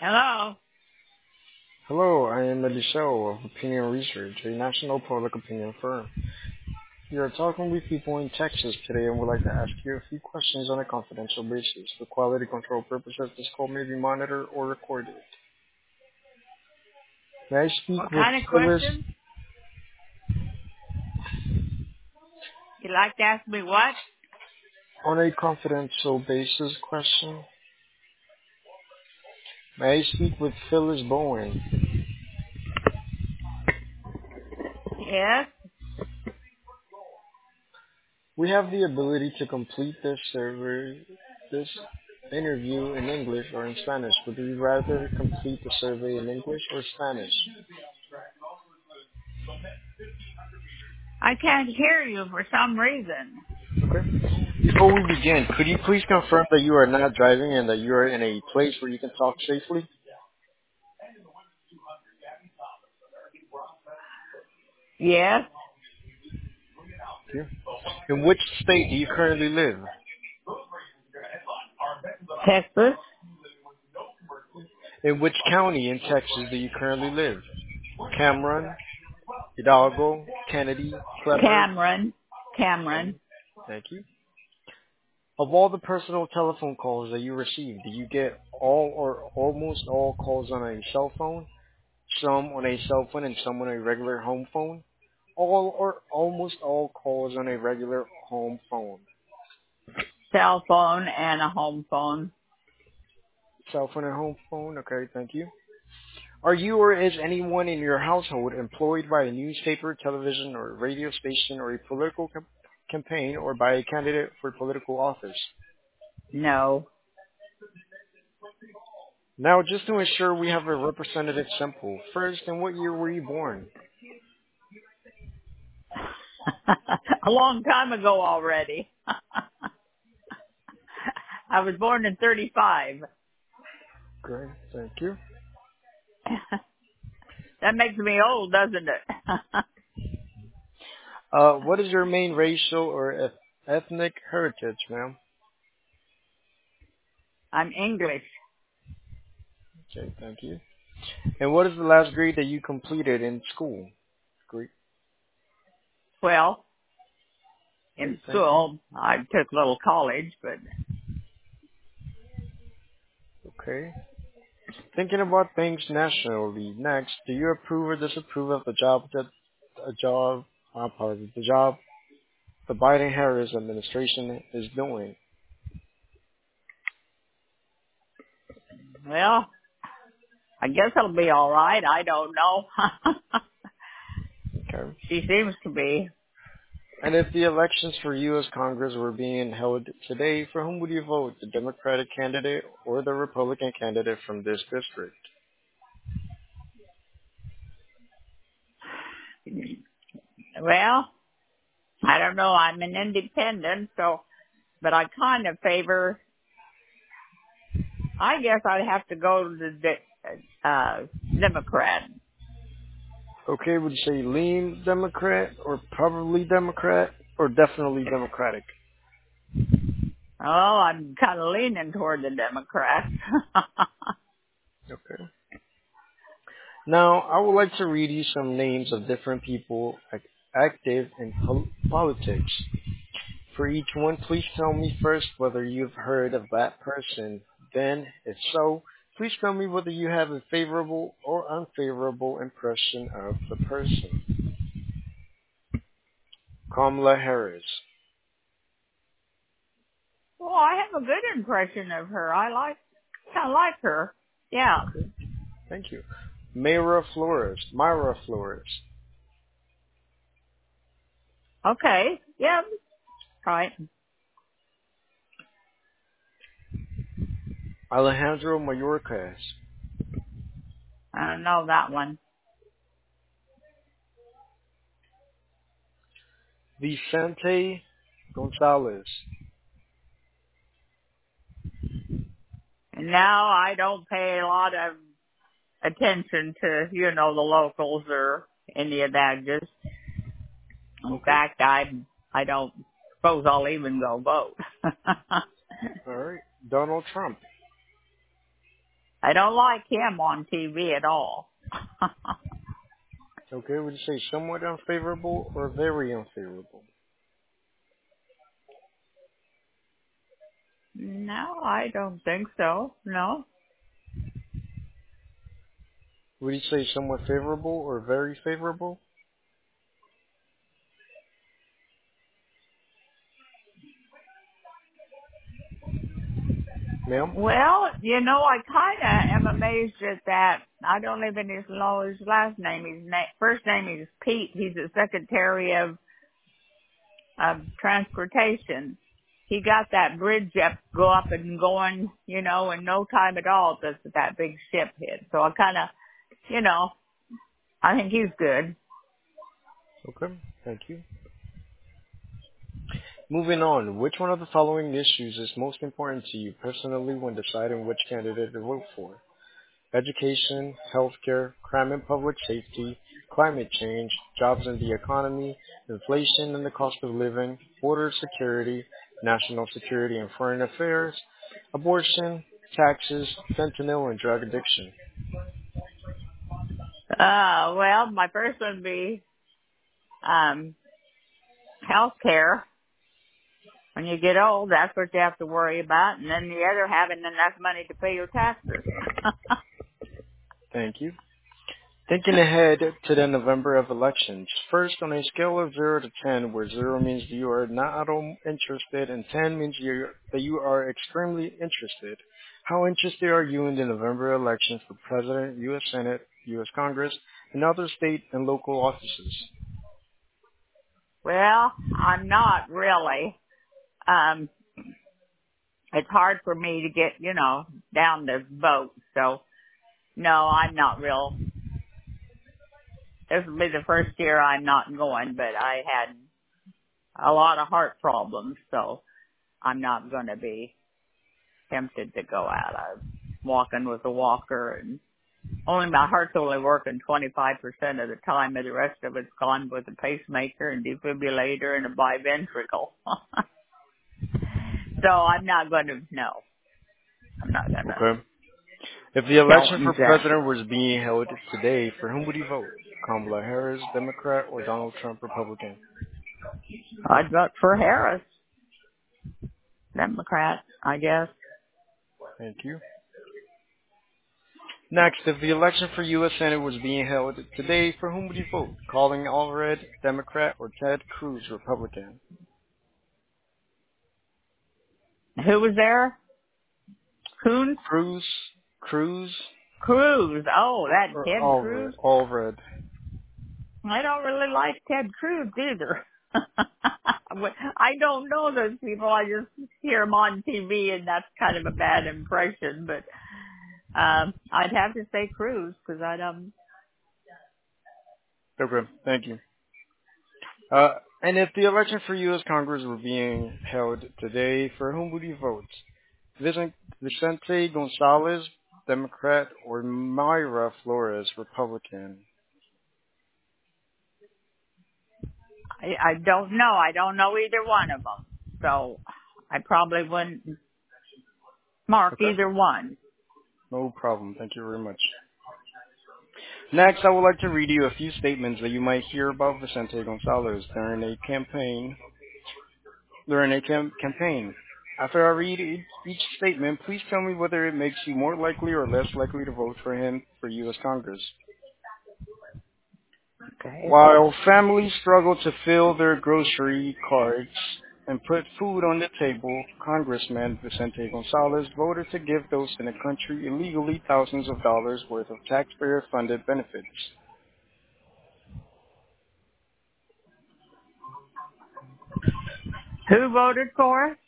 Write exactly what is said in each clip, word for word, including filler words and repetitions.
Hello. Hello, I am Eliseo of Opinion Research, a national public opinion firm. We are talking with people in Texas today and would like to ask you a few questions on a confidential basis. For quality control purposes, this call may be monitored or recorded. May I speak What with kind of Phyllis question? You'd like to ask me what? on a confidential basis question? May I speak with Phyllis Bowen? Yes. We have the ability to complete this survey, this interview in English or in Spanish. Would you rather complete the survey in English or Spanish? I can't hear you for some reason. Okay. Before we begin, could you please confirm that you are not driving and that you are in a place where you can talk safely? Yes. Thank you. In which state do you currently live? Texas. In which county in Texas do you currently live? Cameron, Hidalgo, Kennedy, Cleveland? Cameron. Cameron. Thank you. Of all the personal telephone calls that you receive, do you get all or almost all calls on a cell phone, some on a cell phone, and some on a regular home phone? All or almost all calls on a regular home phone. Cell phone and a home phone. Cell phone and home phone. Okay, thank you. Are you or is anyone in your household employed by a newspaper, television, or radio station, or a political com- campaign, or by a candidate for political office? No. Now, just to ensure we have a representative sample, first, in what year were you born? A long time ago already. I was born in thirty-five. Great, thank you. That makes me old, doesn't it? Uh, what is your main racial or eth- ethnic heritage, ma'am? I'm English. Okay, thank you. And what is the last grade that you completed in school? Great. Well, Great, in thank you. school, I took a little college, but Okay. Thinking about things nationally, next, do you approve or disapprove of the job that a job, I apologize, the job the Biden-Harris administration is doing? well, I guess it'll be all right. I don't know. Okay. She seems to be. And if the elections for U S Congress were being held today, for whom would you vote, the Democratic candidate or the Republican candidate from this district? Well, I don't know. I'm an independent, so, but I kind of favor, I guess I'd have to go to the de- uh, Democrat. Okay, would you say lean Democrat or probably Democrat or definitely Democratic? Oh, I'm kind of leaning toward the Democrat. Okay. Now, I would like to read you some names of different people ac- active in pol- politics. For each one, please tell me first whether you've heard of that person. Then, if so, please tell me whether you have a favorable or unfavorable impression of the person. Kamala Harris. Well, I have a good impression of her. I like, I like her. Yeah. Okay, thank you. Mayra Flores. Myra Flores. Okay. Yeah. Right. Alejandro Mayorkas. I don't know that one. Vicente Gonzalez. And now I don't pay a lot of attention to, you know, the locals or any of that. Just, in Okay. fact, I, I don't suppose I'll even go vote. All right. Donald Trump. I don't like him on T V at all. Okay, would you say somewhat unfavorable or very unfavorable? No, I don't think so. No. Would you say somewhat favorable or very favorable? Ma'am? Well, you know, I kind of am amazed at that. I don't even know his last name. His na- first name is Pete. He's the Secretary of, of Transportation. He got that bridge up, go up and going, you know, in no time at all that that big ship hit. So I kind of, you know, I think he's good. Okay, thank you. Moving on, which one of the following issues is most important to you personally when deciding which candidate to vote for? Education, healthcare, crime and public safety, climate change, jobs and the economy, inflation and the cost of living, border security, national security and foreign affairs, abortion, taxes, fentanyl and drug addiction. Uh, well, my first one would be, um, health care. When you get old, that's what you have to worry about. And then the other, having enough money to pay your taxes. Thank you. Thinking ahead to the November of elections, first on a scale of zero to ten, where zero means you are not at all interested and ten means you that you are extremely interested, how interested are you in the November elections for President, U S Senate, U S Congress, and other state and local offices? Well, I'm not really. Um, it's hard for me to get, you know, down to vote. So, no, I'm not real. This will be the first year I'm not going, but I had a lot of heart problems, so I'm not going to be tempted to go out. I'm walking with a walker, and only my heart's only working twenty-five percent of the time, and the rest of it's gone with a pacemaker and defibrillator and a biventricle. So I'm not going to, no, I'm not going to Okay. If the election for challenge that. president was being held today, for whom would you vote? Kamala Harris, Democrat, or Donald Trump, Republican? I'd vote for Harris, Democrat, I guess. Thank you. Next, if the election for U S Senate was being held today, for whom would you vote? Colin Allred, Democrat, or Ted Cruz, Republican? Who was there? Coons? Cruz, Cruz, Cruz. Oh, that or Ted Allred? Cruz? Allred. I don't really like Ted Cruz either. But I don't know those people. I just hear them on T V, and that's kind of a bad impression. But um, I'd have to say Cruz because I um. Okay, thank you. Uh, and if the election for U S Congress were being held today, for whom would you vote? Vicen- Vicente Gonzalez, Democrat, or Mayra Flores, Republican? I, I don't know. I don't know either one of them, so I probably wouldn't mark Okay, either one. no problem. Thank you very much. Next, I would like to read you a few statements that you might hear about Vicente Gonzalez during a campaign. During a cam- campaign. After I read each, each statement, please tell me whether it makes you more likely or less likely to vote for him for U S Congress. Okay. While families struggle to fill their grocery carts and put food on the table, Congressman Vicente Gonzalez voted to give those in the country illegally thousands of dollars worth of taxpayer-funded benefits. Who voted for it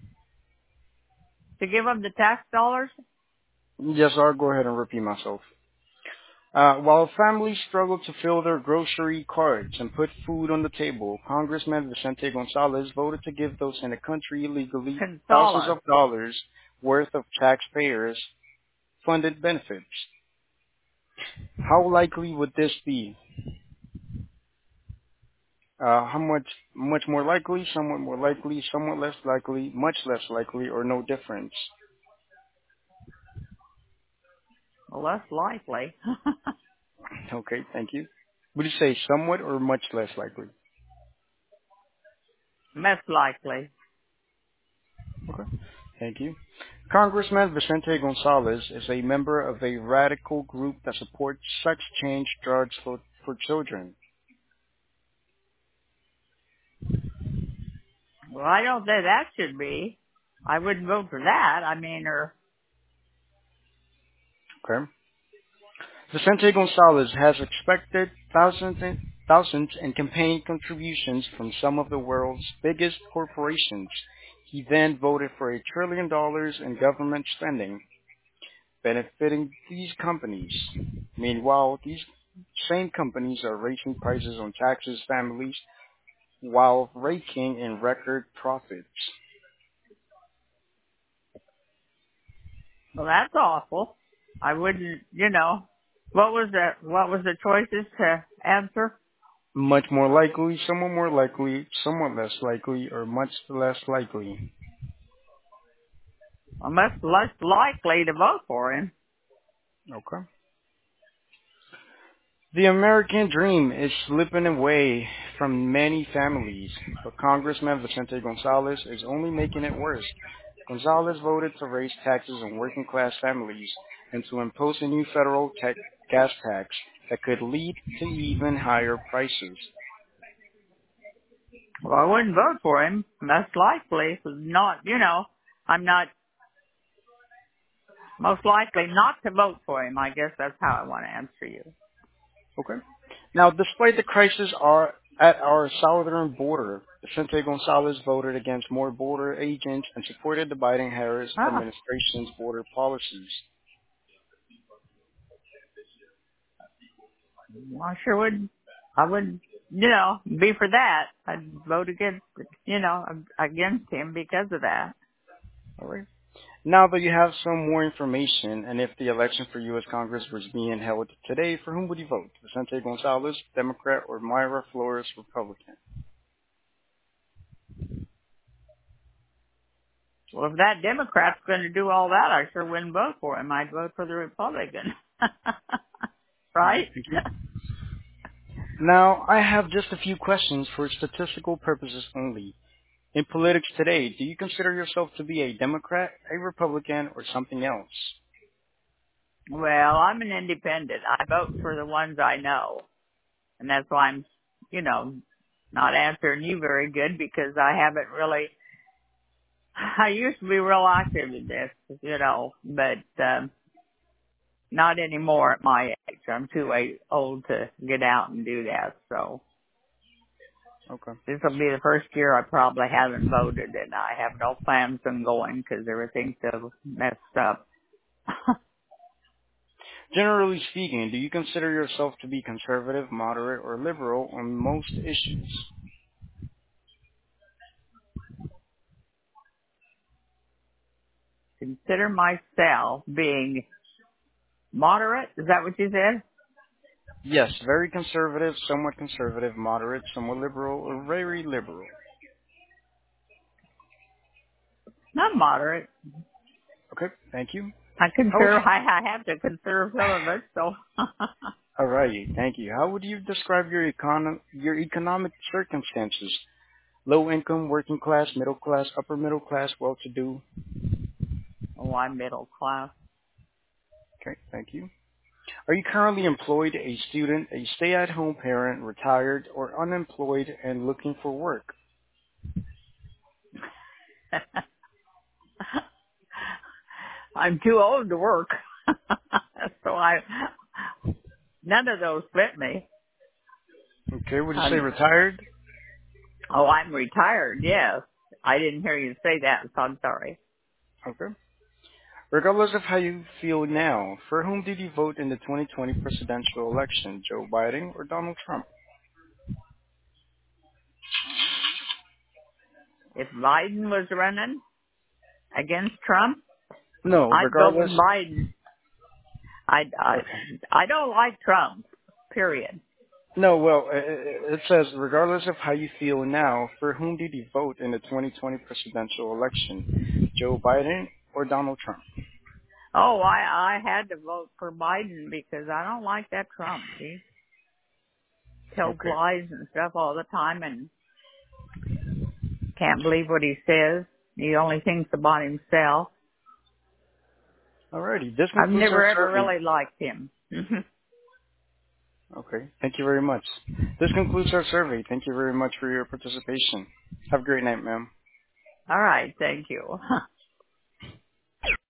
to give them the tax dollars? Yes, I'll go ahead and repeat myself. Uh, while families struggle to fill their grocery carts and put food on the table, Congressman Vicente Gonzalez voted to give those in the country illegally thousands Gonzalez. of dollars worth of taxpayers funded benefits. How likely would this be? Uh, how much, much more likely, somewhat more likely, somewhat less likely, much less likely, or no difference? Less likely. Okay, thank you. Would you say somewhat or much less likely? Less likely. Okay, thank you. Congressman Vicente Gonzalez is a member of a radical group that supports sex change drugs for, for children. Well, I don't think that should be. I wouldn't vote for that. I mean, or Okay. Vicente Gonzalez has expected thousands and thousands in campaign contributions from some of the world's biggest corporations. He then voted for a trillion dollars in government spending benefiting these companies. Meanwhile, these same companies are raising prices on taxes families while raking in record profits. well, that's awful. I wouldn't, you know. What was the what was the choices to answer? Much more likely, somewhat more likely, somewhat less likely, or much less likely. I'm much less likely to vote for him. Okay. The American dream is slipping away from many families, but Congressman Vicente Gonzalez is only making it worse. Gonzalez voted to raise taxes on working class families and to impose a new federal ta- gas tax that could lead to even higher prices. Well, I wouldn't vote for him. Most likely, not. You know, I'm not most likely not to vote for him. I guess that's how I want to answer you. Okay. Now, despite the crisis are at our southern border, Vicente Gonzalez voted against more border agents and supported the Biden-Harris Ah, administration's border policies. well, I sure would. I would, you know, be for that. I'd vote against, you know, against him because of that. All right. Now that you have some more information, and if the election for U S. Congress was being held today, for whom would you vote? Vicente Gonzalez, Democrat, or Myra Flores, Republican? Well, if that Democrat's going to do all that, I sure wouldn't vote for him. I'd vote for the Republican. All right, Right? thank you. Now, I have just a few questions for statistical purposes only. In politics today, do you consider yourself to be a Democrat, a Republican, or something else? Well, I'm an independent. I vote for the ones I know. And that's why I'm, you know, not answering you very good because I haven't really, I used to be real active in this, you know, but, um, not anymore at my age. I'm too a- old to get out and do that. So Okay. this will be the first year I probably haven't voted, and I have no plans on going because everything's so messed up. Generally speaking, do you consider yourself to be conservative, moderate, or liberal on most issues? Consider myself being moderate. Is that what you said? Yes, very conservative, somewhat conservative, moderate, somewhat liberal, or very liberal. Not moderate. Okay, thank you. I How would conserve. you, I, I have to conserve some of it. So alrighty, thank you. How would you describe your econo- your economic circumstances? Low income, working class, middle class, upper middle class, well-to-do? oh, I'm middle class. Okay, thank you. Are you currently employed, a student, a stay-at-home parent, retired, or unemployed and looking for work? I'm too old to work. So I none of those fit me. Okay, would you say I'm, retired? oh, I'm retired. Yes, I didn't hear you say that, so I'm sorry. Okay. Regardless of how you feel now, for whom did you vote in the twenty twenty presidential election, Joe Biden or Donald Trump? If Biden was running against Trump, No, I'd go with regardless. Biden. I I Okay. I don't like Trump. Period. No, well, it it says regardless of how you feel now, for whom did you vote in the twenty twenty presidential election, Joe Biden or Donald Trump? Oh, I I had to vote for Biden because I don't like that Trump. He tells Okay. lies and stuff all the time and can't believe what he says. He only thinks about himself. Alrighty. This I've concludes our never ever survey. really liked him. Okay. Thank you very much. This concludes our survey. Thank you very much for your participation. Have a great night, ma'am. All right, thank you.